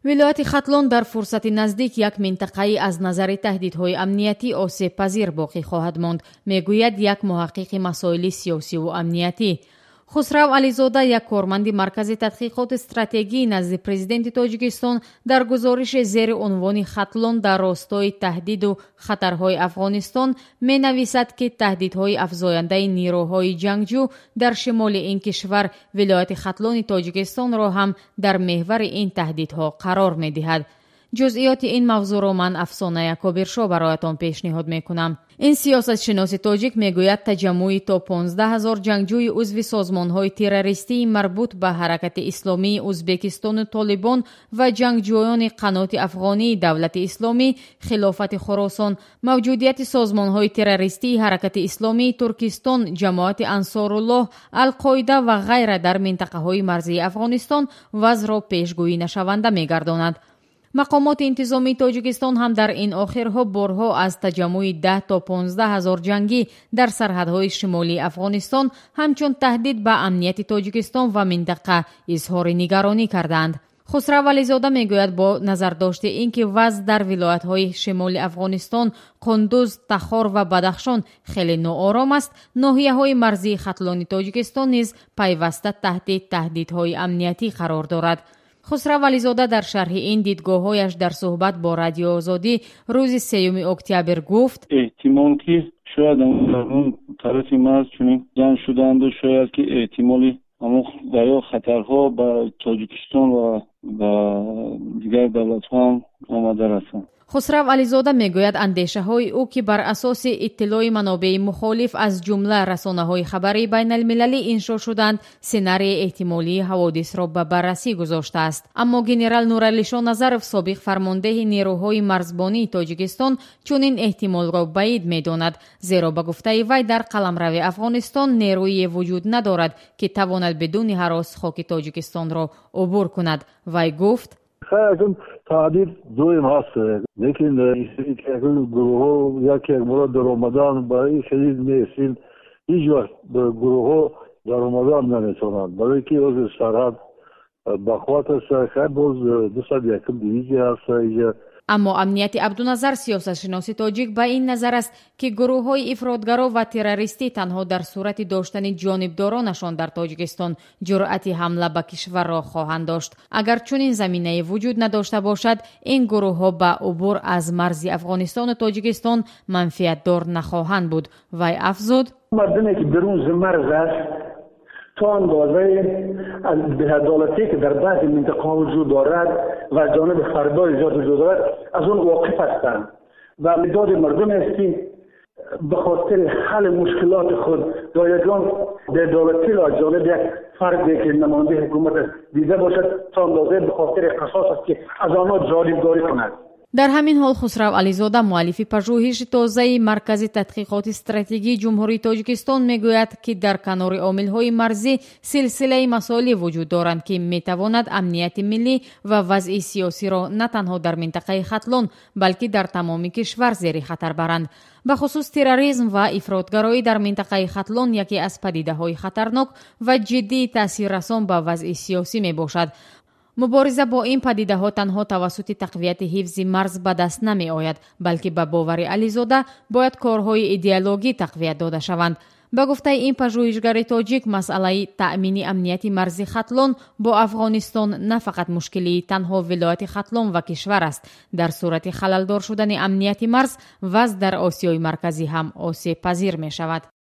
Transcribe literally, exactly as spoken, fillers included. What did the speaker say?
ولایت خطلون در فرصت نزدیک یک منطقه‌ای از نظر تهدیدهای امنیتی آسیب پذیر باقی خواهد ماند، میگوید یک محقق مسائل سیاسی و امنیتی. خسرو علیزاده، یک کارمند مرکز تحقیقات استراتژی نزد پرزیدنت تاجیکستان، در گزارش زیر عنوان خطلون در راستای تهدید و خطرهای افغانستان می نویسد که تهدیدهای افزاینده نیروهای جنگجو در شمال این کشور ولایت خطلون تاجیکستان را هم در محور این تهدیدها قرار می دهد. جزئیات این موضوع را من افسانه کابرشا برایتان پیشنهاد می کنم. این سیاست شناس تاجیک میگوید تجمع تا پانزده هزار جنگجوی عضو سازمان‌های تروریستی مربوط به حرکت اسلامی ازبکستان و طالبان و جنگجویان قنات افغانی دولت اسلامی خلافت خراسان، موجودیت سازمان‌های تروریستی حرکت اسلامی ترکستان، جماعت انصارالله، القاعده و غیره در منطقه‌های مرزی افغانستان وضع را پیشگویی نشونده می‌گرداند. مقامات انتظامی تاجیکستان هم در این آخرها بارها از تجمع ده تا پانزده هزار جنگی در سرحدهای شمالی افغانستان همچون تهدید به امنیت تاجیکستان و منطقه اظهار نگرانی کردند. خسرو علیزاده میگوید با نظر داشته اینکه وضع در ولایت‌های شمال افغانستان، قندوز، تخار و بدخشان خیلی ناآرام است، ناحیه‌های مرزی خطلون تاجیکستان نیز پیوسته تحت تهدیدهای امنیتی قرار دارد. خسرو علیزاده در شرح این دیدگاه‌هایش در صحبت با رادیو آزادی روز سوم اکتبر گفت احتمال که شاید اون طرف مرز چنین جمع شدند و شاید که احتمالی اما در خطرها به تاجیکستان و به دیگر دولت‌ها هم آمده رسند. خسرو علیزاده میگوید اندیشه های او که بر اساس اطلاع منابع مخالف از جمله رسانه های خبری بین المللی انشا شدند، سناریوی احتمالی حوادث را به بررسی گذاشته است. اما گنرال نورعلی شاه نظرов سابق فرمانده نیروهای مرزبانی تاجیکستان چنین احتمال را بعید میداند، زیرا به گفته وی در قلمرو افغانستان نیرویی وجود ندارد که تواند بدون هراس خاک تاجیکستان را عبور کند. وی گفت خیلی تهدید دویم هست، لیکن این گروه ها یکی مورد در آمدن با این شدید میسین هیچ وقت گروه ها در آمدن نمیتونند، برای که از سرحد بخوات است. خیلی باز دوست یکم دیویزی هست اینجا. اما امنیت عبدالنظر سیاست شناس تاجیک به این نظر است که گروه های افراطگرا و تروریستی تنها در صورت داشتن جانبدارانشان در تاجیکستان جرأت حمله به کشور را خواهند داشت. اگر چنین زمینه وجود نداشته باشد، این گروه ها به عبور از مرز افغانستان و تاجیکستان منفعت دار نخواهند بود. وی افزود مردمی که درون مرز است تا اندازه از بی‌عدالتی که در بعضی منطقه وجود دارد و جانب فردای زیاد وجود دارد از اون واقف هستند و مداد مردم هستیم به خاطر حل مشکلات خود دایگان بی‌عدالتی را جانب یک فردی که نماینده حکومت دیده باشد تا اندازه به خاطر قصاص است که از آنها جانبداری کند. در همین حال خسرو علیزاده معلف پژوهش تازه مرکز تحقیقات استراتژی جمهوری تاجیکستان میگوید که در کنار عامل‌های مرزی سلسله مسائل وجود دارند که میتواند امنیت ملی و وضع سیاسی را نه تنها در منطقه خطلون بلکه در تمام کشور زیر خطر برند. به خصوص تروریسم و افراطگرایی در منطقه خطلون یکی از پدیده‌های خطرناک و جدی تاثیررسان به وضع سیاسی میباشد. مبارزه با این پدیده ها تنها توسط تقویت حفظ مرز به دست نمی آید، بلکه به باور علیزاده باید کارهای ایدئولوژی تقویت داده شوند. به گفته این پژوهشگر تاجیک، مسئله تأمین امنیت مرز خطلون با افغانستان نه فقط مشکلی تنها ولایت خطلون و کشور است. در صورت خلل دار شدن امنیت مرز، وضع در آسیای مرکزی هم آسیب پذیر می شود.